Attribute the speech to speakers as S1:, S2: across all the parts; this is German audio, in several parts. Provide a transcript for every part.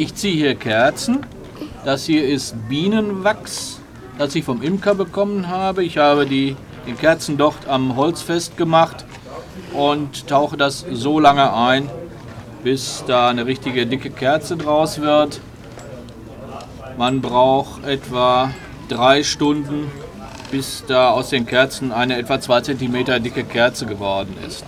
S1: Ich ziehe hier Kerzen. Das hier ist Bienenwachs, das ich vom Imker bekommen habe. Ich habe den Kerzendocht am Holz festgemacht und tauche das so lange ein, bis da eine richtige dicke Kerze draus wird. Man braucht etwa 3 Stunden, bis da aus den Kerzen eine etwa 2 cm dicke Kerze geworden ist.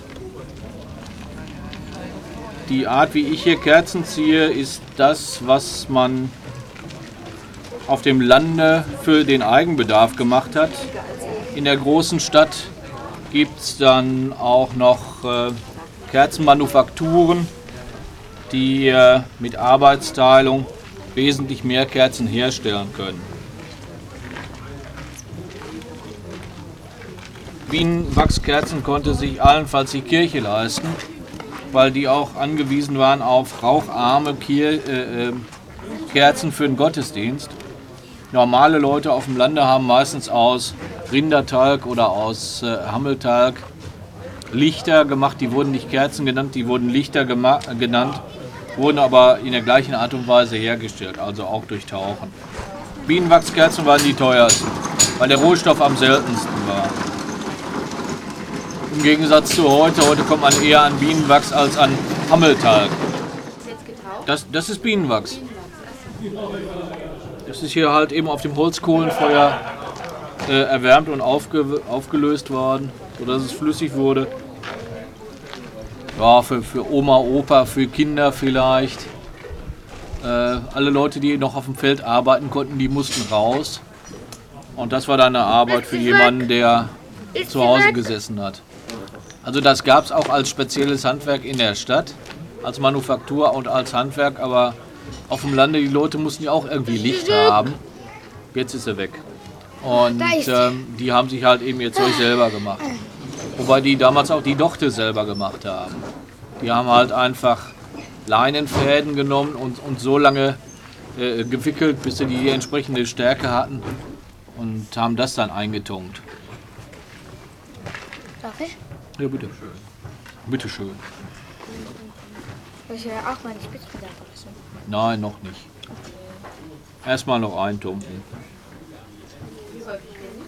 S1: Die Art, wie ich hier Kerzen ziehe, ist das, was man auf dem Lande für den Eigenbedarf gemacht hat. In der großen Stadt gibt es dann auch noch Kerzenmanufakturen, die mit Arbeitsteilung wesentlich mehr Kerzen herstellen können. Bienenwachskerzen konnte sich allenfalls die Kirche leisten, weil die auch angewiesen waren auf raucharme Kerzen für den Gottesdienst. Normale Leute auf dem Lande haben meistens aus Rindertalg oder aus Hammeltalg Lichter gemacht. Die wurden nicht Kerzen genannt, die wurden Lichter genannt, wurden aber in der gleichen Art und Weise hergestellt, also auch durch Tauchen. Bienenwachskerzen waren die teuersten, weil der Rohstoff am seltensten war. Im Gegensatz zu heute, heute kommt man eher an Bienenwachs als an Hammeltalg. Das ist Bienenwachs. Das ist hier halt eben auf dem Holzkohlenfeuer erwärmt und aufgelöst worden, sodass es flüssig wurde. Ja, für Oma, Opa, für Kinder vielleicht. Alle Leute, die noch auf dem Feld arbeiten konnten, die mussten raus. Und das war dann eine Arbeit für jemanden, der zu Hause gesessen hat. Also das gab es auch als spezielles Handwerk in der Stadt, als Manufaktur und als Handwerk, aber auf dem Lande, die Leute mussten ja auch irgendwie Licht haben. Jetzt ist er weg. Und die haben sich halt eben ihr Zeug selber gemacht. Wobei die damals auch die Dochte selber gemacht haben. Die haben halt einfach Leinenfäden genommen und so lange gewickelt, bis sie die entsprechende Stärke hatten und haben das dann eingetunkt.
S2: Darf ich?
S1: Ja, bitte. Bitte schön.
S2: Soll ich ja auch mal die Spitzbutter essen?
S1: Nein, noch nicht. Erstmal noch eintunken.